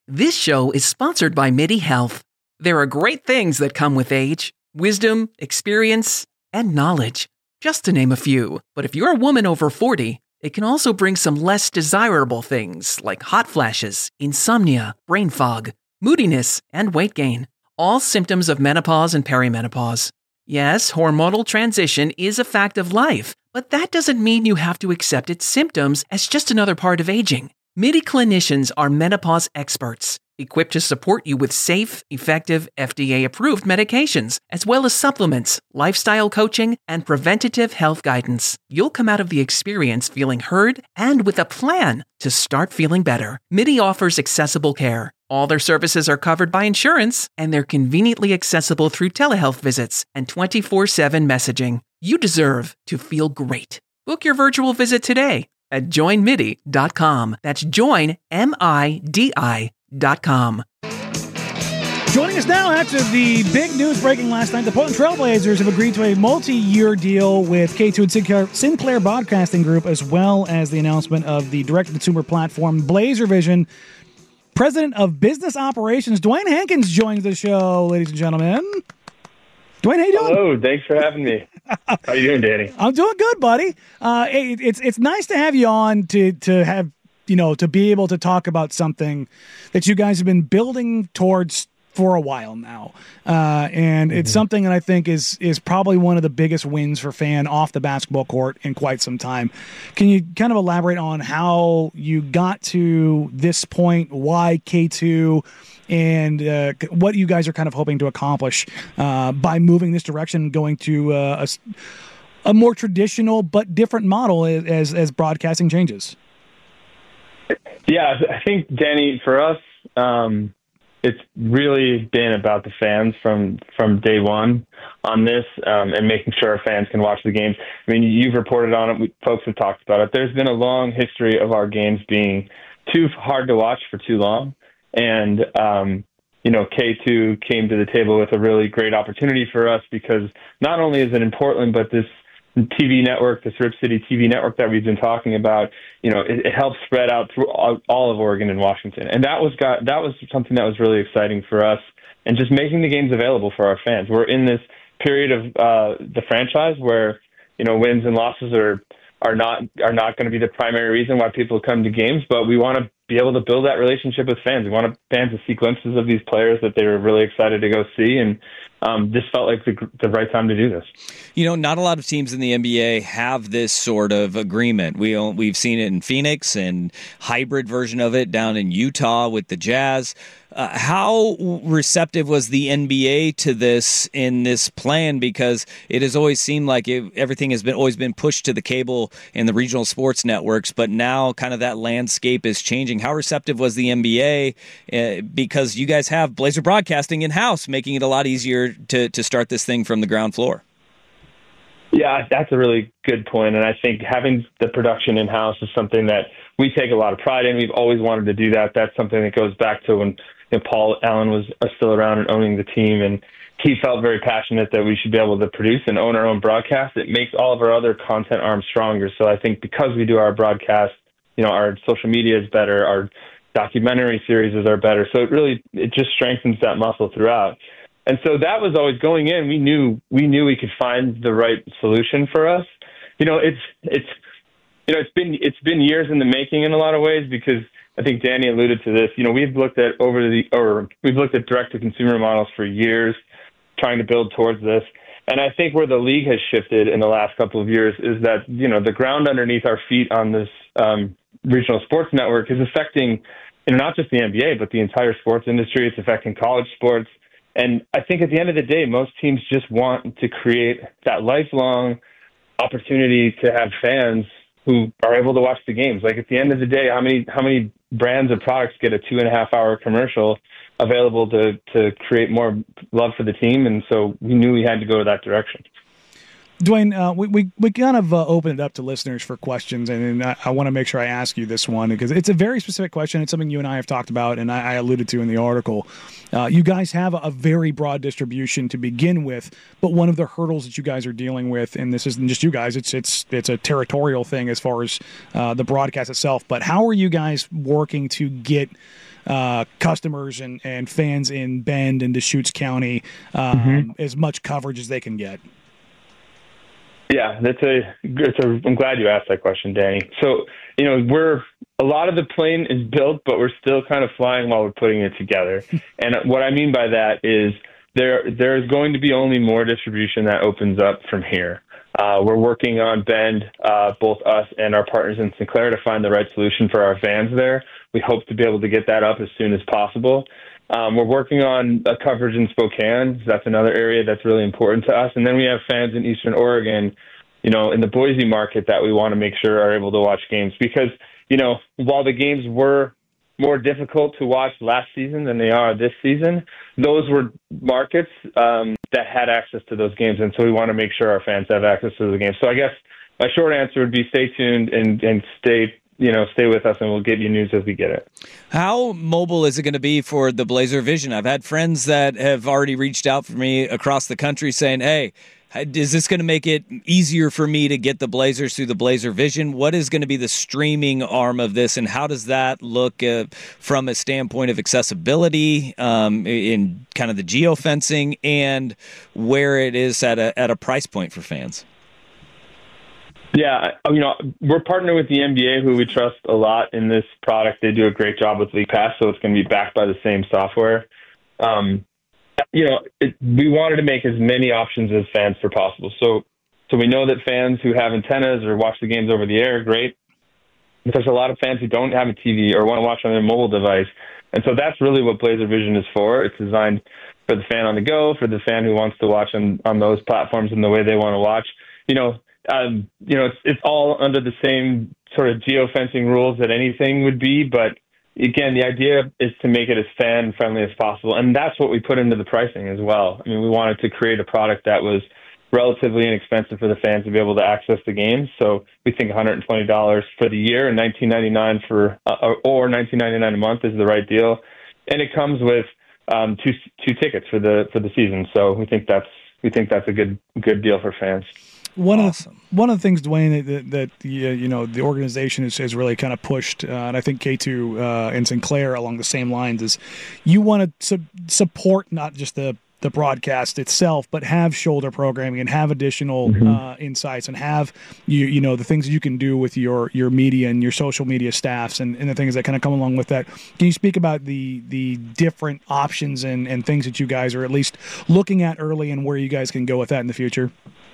This show is sponsored by MIDI Health. There are great things that come with age: wisdom, experience, and knowledge, just to name a few. But if you're a woman over 40, it can also bring some less desirable things like hot flashes, insomnia, brain fog, moodiness, and weight gain. All symptoms of menopause and perimenopause. Yes, hormonal transition is a fact of life, but that doesn't mean you have to accept its symptoms as just another part of aging. MIDI clinicians are menopause experts, equipped to support you with safe, effective, FDA-approved medications, as well as supplements, lifestyle coaching, and preventative health guidance. You'll come out of the experience feeling heard and with a plan to start feeling better. MIDI offers accessible care. All their services are covered by insurance, and they're conveniently accessible through telehealth visits and 24/7 messaging. You deserve to feel great. Book your virtual visit today at joinmidi.com. That's joinmidi.com. Joining us now after the big news breaking last night, the Portland Trail Blazers have agreed to a multi-year deal with K2 and Sinclair Broadcasting Group, as well as the announcement of the direct-to-consumer platform Blazer Vision. President of Business Operations, Dwayne Hankins, joins the show, ladies and gentlemen. Dwayne, how you doing? Hello, thanks for having me. How you doing, Danny? I'm doing good, buddy. It's nice to have you on to have, to be able to talk about something that you guys have been building towards for a while now. And it's something that I think is probably one of the biggest wins for fan off the basketball court in quite some time. Can you kind of elaborate on how you got to this point, why K2, and what you guys are kind of hoping to accomplish by moving this direction, going to a more traditional but different model as broadcasting changes? Yeah, I think, Danny, for us, it's really been about the fans from day one on this, and making sure our fans can watch the games. I mean, you've reported on it. Folks have talked about it. There's been a long history of our games being too hard to watch for too long. And, K2 came to the table with a really great opportunity for us, because not only is it in Portland, but this TV network, this Rip City TV network that we've been talking about, it helps spread out through all of Oregon and Washington. And that was something that was really exciting for us, and just making the games available for our fans. We're in this period of the franchise where, wins and losses are not going to be the primary reason why people come to games, but we want to be able to build that relationship with fans. We want fans to see glimpses of these players that they were really excited to go see, and this felt like the right time to do this. Not a lot of teams in the NBA have this sort of agreement. We've seen it in Phoenix and hybrid version of it down in Utah with the Jazz. How receptive was the NBA to this in this plan? Because it has always seemed like everything has always been pushed to the cable and the regional sports networks, but now kind of that landscape is changing. How receptive was the NBA? Because you guys have Blazer Broadcasting in-house, making it a lot easier to start this thing from the ground floor. Yeah, that's a really good point. And I think having the production in-house is something that we take a lot of pride in. We've always wanted to do that. That's something that goes back to when Paul Allen was still around and owning the team. And he felt very passionate that we should be able to produce and own our own broadcast. It makes all of our other content arms stronger. So I think because we do our broadcast, our social media is better, our documentary series are better. So it just strengthens that muscle throughout. And so that was always going in. We knew we could find the right solution for us. It's been years in the making in a lot of ways, because I think Danny alluded to this. We've looked at direct to consumer models for years, trying to build towards this. And I think where the league has shifted in the last couple of years is that, the ground underneath our feet on this regional sports network is affecting, not just the NBA, but the entire sports industry. It's affecting college sports. And I think at the end of the day, most teams just want to create that lifelong opportunity to have fans who are able to watch the games. Like, at the end of the day, how many brands of products get a 2.5-hour commercial available to create more love for the team? And so we knew we had to go to that direction. Dwayne, we kind of open it up to listeners for questions, and I want to make sure I ask you this one, because it's a very specific question. It's something you and I have talked about, and I alluded to in the article. You guys have a very broad distribution to begin with, but one of the hurdles that you guys are dealing with, and this isn't just you guys, it's a territorial thing as far as the broadcast itself, but how are you guys working to get customers and fans in Bend and Deschutes County as much coverage as they can get? Yeah, I'm glad you asked that question, Danny. So, a lot of the plane is built, but we're still kind of flying while we're putting it together. And what I mean by that is there is going to be only more distribution that opens up from here. We're working on Bend, both us and our partners in Sinclair, to find the right solution for our fans there. We hope to be able to get that up as soon as possible. We're working on a coverage in Spokane. That's another area that's really important to us. And then we have fans in Eastern Oregon, in the Boise market that we want to make sure are able to watch games. Because, while the games were more difficult to watch last season than they are this season, those were markets that had access to those games. And so we want to make sure our fans have access to the games. So I guess my short answer would be stay tuned and stay with us, and we'll give you news as we get it. How mobile is it going to be for the Blazer Vision? I've had friends that have already reached out for me across the country saying, hey, is this going to make it easier for me to get the Blazers through the Blazer Vision? What is going to be the streaming arm of this, and how does that look from a standpoint of accessibility, in kind of the geofencing, and where it is at a price point for fans? Yeah, we're partnering with the NBA, who we trust a lot in this product. They do a great job with League Pass, so it's going to be backed by the same software. We wanted to make as many options as fans for possible. So we know that fans who have antennas or watch the games over the air, great. But there's a lot of fans who don't have a TV or want to watch on their mobile device. And so that's really what Blazer Vision is for. It's designed for the fan on the go, for the fan who wants to watch on those platforms in the way they want to watch. It's all under the same sort of geofencing rules that anything would be, but again, the idea is to make it as fan-friendly as possible, and that's what we put into the pricing as well. I mean, we wanted to create a product that was relatively inexpensive for the fans to be able to access the games, so we think $120 for the year and $19.99 or $19.99 a month is the right deal, and it comes with two tickets for the season. So we think that's a good deal for fans. One of the things, Dwayne, that the organization has really kind of pushed, and I think K2 and Sinclair along the same lines, is you want to support not just the broadcast itself, but have shoulder programming and have additional insights and have the things you can do with your media and your social media staffs and the things that kind of come along with that. Can you speak about the different options and things that you guys are at least looking at early and where you guys can go with that in the future?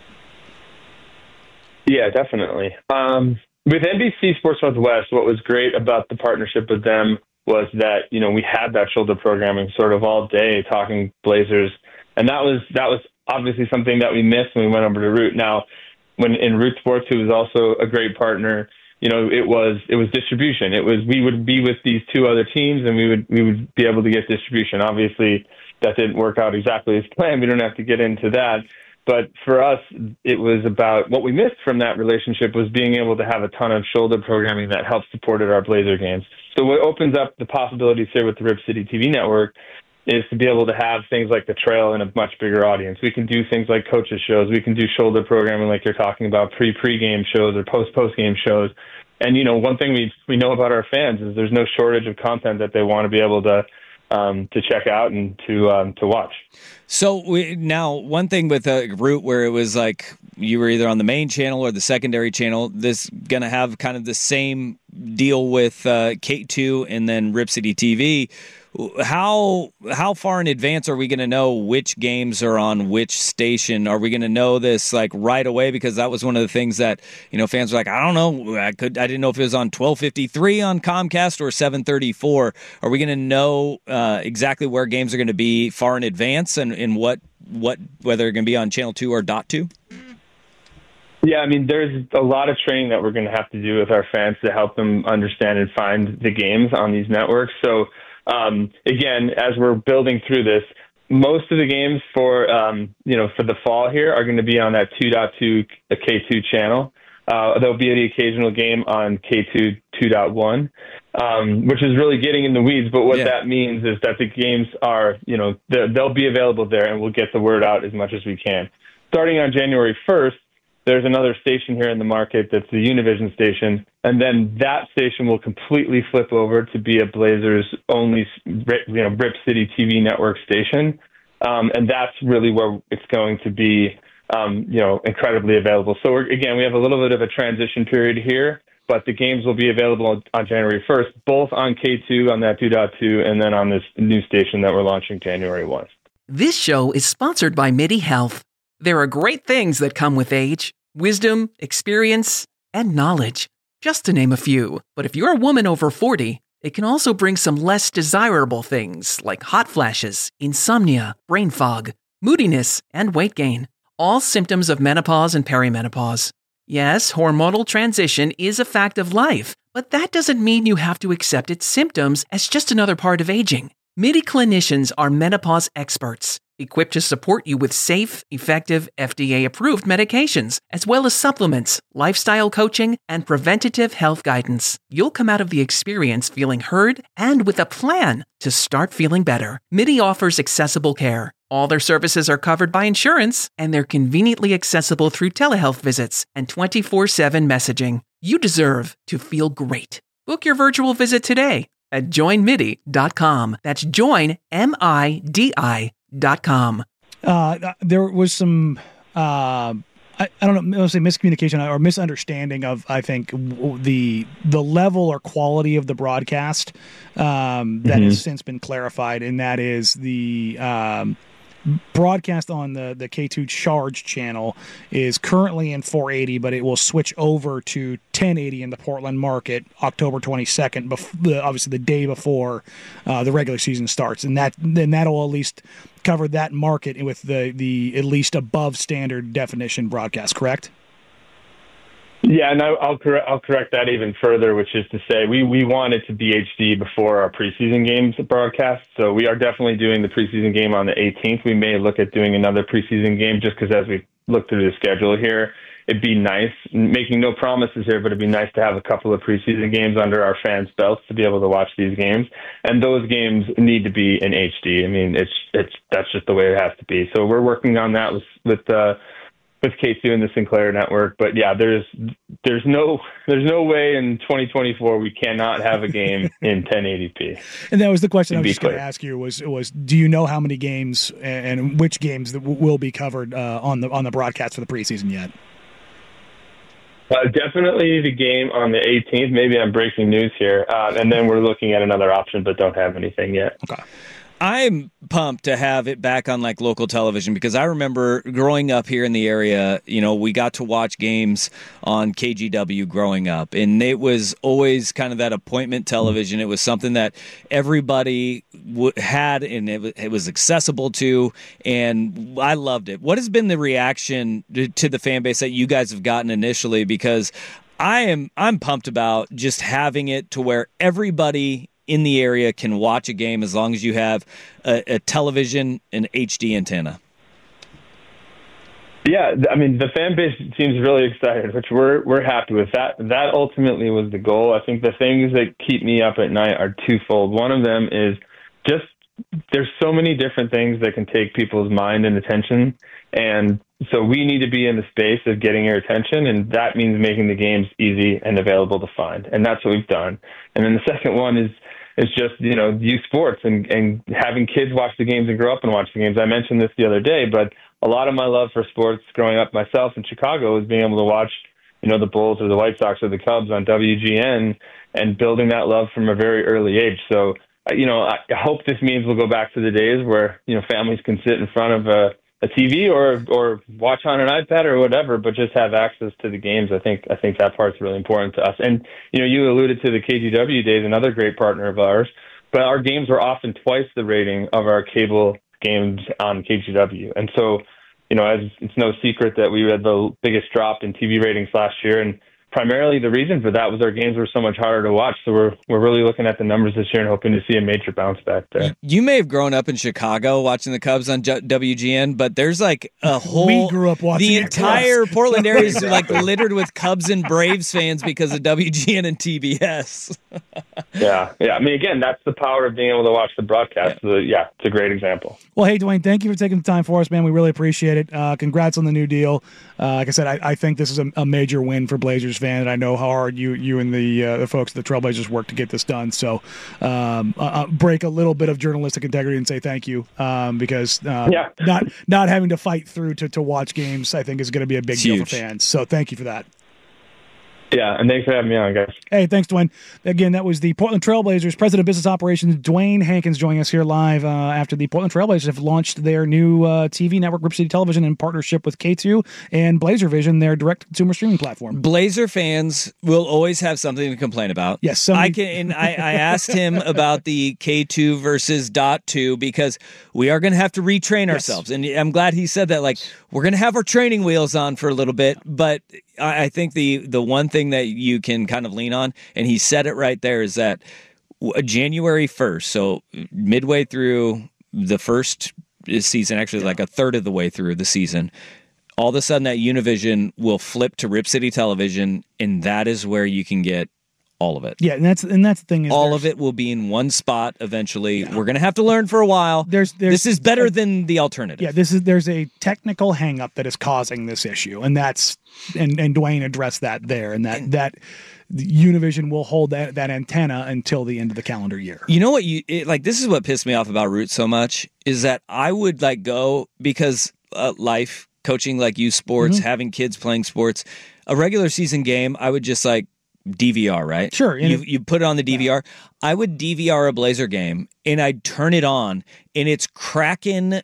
Yeah, definitely. With NBC Sports Northwest, what was great about the partnership with them was that, we had that shoulder programming sort of all day talking Blazers. And that was obviously something that we missed when we went over to Root. Now, when in Root Sports, who was also a great partner, it was distribution. We would be with these two other teams and we would be able to get distribution. Obviously, that didn't work out exactly as planned. We don't have to get into that. But for us, it was about what we missed from that relationship was being able to have a ton of shoulder programming that helped support our Blazer games. So what opens up the possibilities here with the Rip City TV network is to be able to have things like the Trail in a much bigger audience. We can do things like coaches shows. We can do shoulder programming like you're talking about, pre-game shows or post-game shows. And, one thing we know about our fans is there's no shortage of content that they want to be able to check out and to watch. So now one thing with Root, where it was like you were either on the main channel or the secondary channel, this going to have kind of the same deal with K2 and then Rip City TV. How far in advance are we going to know which games are on which station? Are we going to know this like right away? Because that was one of the things that fans were like, I don't know, I didn't know if it was on 12:53 on Comcast or 7:34. Are we going to know exactly where games are going to be far in advance and whether they're going to be on channel 2 or .2? Yeah, I mean, there's a lot of training that we're going to have to do with our fans to help them understand and find the games on these networks. So. Again, as we're building through this, most of the games for the fall here are going to be on that 2.2 K2 channel. There'll be the occasional game on K2 2.1, which is really getting in the weeds. But what that means is that the games are, they'll be available there, and we'll get the word out as much as we can. Starting on January 1st, there's another station here in the market that's the Univision station And then that station will completely flip over to be a Blazers only, Rip City TV network station. And that's really where it's going to be, incredibly available. So we have a little bit of a transition period here, but the games will be available on January 1st, both on K2 on that 2.2 and then on this new station that we're launching January 1. This show is sponsored by MIDI Health. There are great things that come with age: wisdom, experience, and knowledge, just to name a few. But if you're a woman over 40, it can also bring some less desirable things like hot flashes, insomnia, brain fog, moodiness, and weight gain, all symptoms of menopause and perimenopause. Yes, hormonal transition is a fact of life, but that doesn't mean you have to accept its symptoms as just another part of aging. MIDI clinicians are menopause experts, equipped to support you with safe, effective, FDA-approved medications, as well as supplements, lifestyle coaching, and preventative health guidance. You'll come out of the experience feeling heard and with a plan to start feeling better. MIDI offers accessible care. All their services are covered by insurance, and they're conveniently accessible through telehealth visits and 24/7 messaging. You deserve to feel great. Book your virtual visit today at joinmidi.com. That's joinmidi.com. There was some, I don't know, let's say miscommunication or misunderstanding of, I think, the level or quality of the broadcast that has since been clarified, and that is the broadcast on the K2 Charge channel is currently in 480, but it will switch over to 1080 in the Portland market October 22nd, obviously the day before the regular season starts, and that'll at least cover that market with the at least above standard definition broadcast, correct? Yeah, and I'll correct that even further, which is to say we want it to be HD before our preseason games broadcast. So we are definitely doing the preseason game on the 18th. We may look at doing another preseason game just because as we look through the schedule here, it'd be nice, making no promises here, but it'd be nice to have a couple of preseason games under our fans' belts to be able to watch these games. And those games need to be in HD. I mean, that's just the way it has to be. So we're working on that with K2 and the Sinclair network, but yeah, there's no way in 2024 we cannot have a game in 1080p. And that was the question I was just going to ask you was do you know how many games and which games that will be covered on the broadcast for the preseason yet? Definitely the game on the 18th. Maybe I'm breaking news here, and then we're looking at another option, but don't have anything yet. Okay. I'm pumped to have it back on like local television because I remember growing up here in the area, we got to watch games on KGW growing up, and it was always kind of that appointment television. It was something that everybody had, and it was accessible to, and I loved it. What has been the reaction to the fan base that you guys have gotten initially? Because I'm pumped about just having it to where everybody in the area can watch a game as long as you have a television and HD antenna. Yeah, I mean, the fan base seems really excited, which we're happy with. That ultimately was the goal. I think the things that keep me up at night are twofold. One of them is just there's so many different things that can take people's mind and attention, and so we need to be in the space of getting your attention, and that means making the games easy and available to find, and that's what we've done. And then the second one is just, youth sports and having kids watch the games and grow up and watch the games. I mentioned this the other day, but a lot of my love for sports growing up myself in Chicago was being able to watch, the Bulls or the White Sox or the Cubs on WGN and building that love from a very early age. So, I hope this means we'll go back to the days where, families can sit in front of a TV or watch on an iPad or whatever, but just have access to the games. I think that part's really important to us. And, you alluded to the KGW days, another great partner of ours, but our games were often twice the rating of our cable games on KGW. And so, as it's no secret that we had the biggest drop in TV ratings last year, and primarily the reason for that was our games were so much harder to watch. So we're really looking at the numbers this year and hoping to see a major bounce back there. You may have grown up in Chicago watching the Cubs on WGN, but there's like a whole... We grew up watching the entire Portland area is like littered with Cubs and Braves fans because of WGN and TBS. Yeah. I mean, again, that's the power of being able to watch the broadcast. Yeah, it's a great example. Well, hey, Dwayne, thank you for taking the time for us, man. We really appreciate it. Congrats on the new deal. Like I said, I think this is a major win for Blazers fan, and I know how hard you and the folks at the Trailblazers work to get this done. So break a little bit of journalistic integrity and say thank you, because not having to fight through to watch games, I think, is going to be a big deal for fans. So thank you for that. Yeah, and thanks for having me on, guys. Hey, thanks, Dwayne. Again, that was the Portland Trailblazers President of Business Operations, Dwayne Hankins, joining us here live after the Portland Trailblazers have launched their new TV network, Rip City Television, in partnership with K2 and Blazer Vision, their direct-to-consumer streaming platform. Blazer fans will always have something to complain about. Yes, I asked him about the K2 versus .2 because we are going to have to retrain ourselves, and I'm glad he said that. Like, we're going to have our training wheels on for a little bit, but I think the one thing that you can kind of lean on, and he said it right there, is that January 1st, so midway through the first season, actually like a third of the way through the season, all of a sudden that Univision will flip to Rip City Television, and that is where you can get all of it. Yeah, and that's the thing. Is all of it will be in one spot eventually. Yeah. We're going to have to learn for a while. This is better than the alternative. Yeah, there's a technical hang-up that is causing this issue, and that's and Dwayne addressed that there, and that Univision will hold that antenna until the end of the calendar year. You know what? This is what pissed me off about Root so much is that I would go because life, coaching like youth sports, having kids playing sports, a regular season game, I would just DVR, right? Sure. You put it on the DVR. Yeah. I would DVR a Blazer game, and I'd turn it on, and it's Kraken,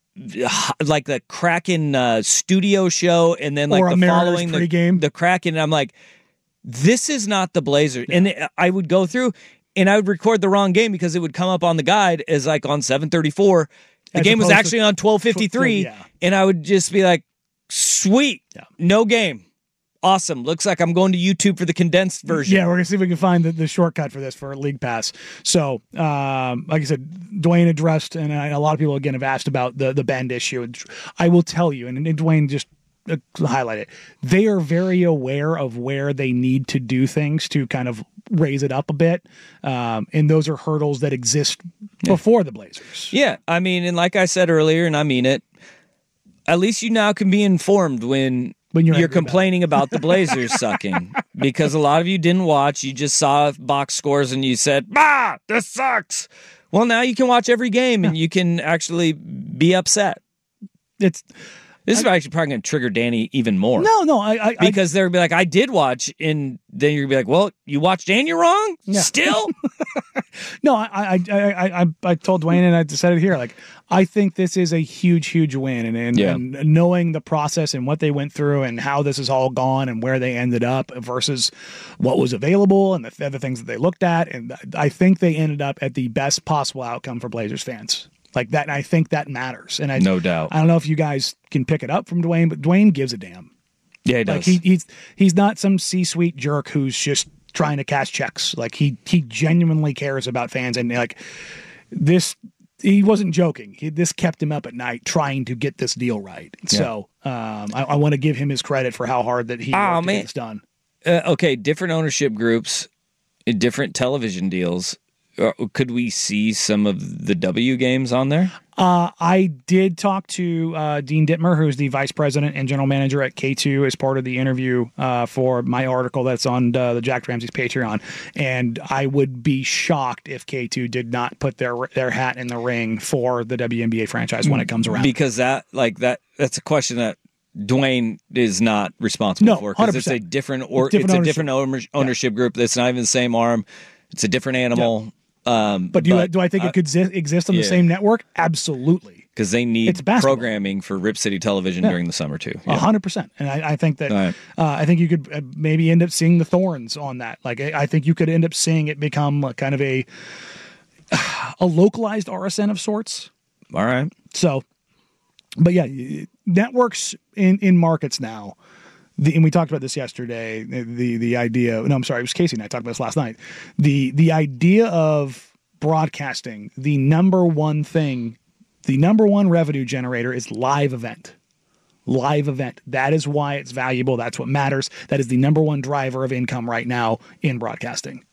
like the Kraken studio show, and then or the following the Kraken, and I'm like, this is not the Blazer. Yeah. And I would go through, and I would record the wrong game because it would come up on the guide as on 7:34. The game was actually on 12:53, and I would just be like, sweet, no game. Awesome. Looks like I'm going to YouTube for the condensed version. Yeah, we're going to see if we can find the shortcut for this for League Pass. So, like I said, Dwayne addressed, and a lot of people, again, have asked about the bend issue. I will tell you, and Dwayne just highlight it, they are very aware of where they need to do things to kind of raise it up a bit. And those are hurdles that exist before the Blazers. Yeah, I mean, and like I said earlier, and I mean it, at least you now can be informed when you're complaining about the Blazers sucking, because a lot of you didn't watch. You just saw box scores and you said, this sucks. Well, now you can watch every game and you can actually be upset. This is actually probably going to trigger Danny even more. No, because they'll be like, I did watch, and then you'll be like, well, you watched and you're wrong? Yeah. Still? No, I told Dwayne, and I said it here, I think this is a huge win, and knowing the process and what they went through and how this has all gone and where they ended up versus what was available and the other things that they looked at, and I think they ended up at the best possible outcome for Blazers fans. Like that, and I think that matters. And no doubt. I don't know if you guys can pick it up from Dwayne, but Dwayne gives a damn. Yeah, he does. He's not some C-suite jerk who's just trying to cash checks. He genuinely cares about fans, and this. He wasn't joking. This kept him up at night trying to get this deal right. Yeah. So I want to give him his credit for how hard that he worked to get this done. Okay, different ownership groups, different television deals. Could we see some of the W games on there? I did talk to Dean Dittmer, who's the vice president and general manager at K2, as part of the interview for my article that's on the Jack Ramsey's Patreon. And I would be shocked if K2 did not put their hat in the ring for the WNBA franchise when it comes around. Because that's a question that Dwayne is not responsible for. Because it's a different ownership group. That's not even the same arm. It's a different animal. Yeah. But do I think it could exist on the same network? Absolutely. Because they need programming for Rip City Television during the summer too. 100%. And I think that I think you could maybe end up seeing the Thorns on that. I think you could end up seeing it become kind of a localized RSN of sorts. All right. So, but yeah, networks in markets now. And we talked about this yesterday, the idea, no, I'm sorry, it was Casey and I talked about this last night. The idea of broadcasting, the number one revenue generator is live event. Live event. That is why it's valuable. That's what matters. That is the number one driver of income right now in broadcasting.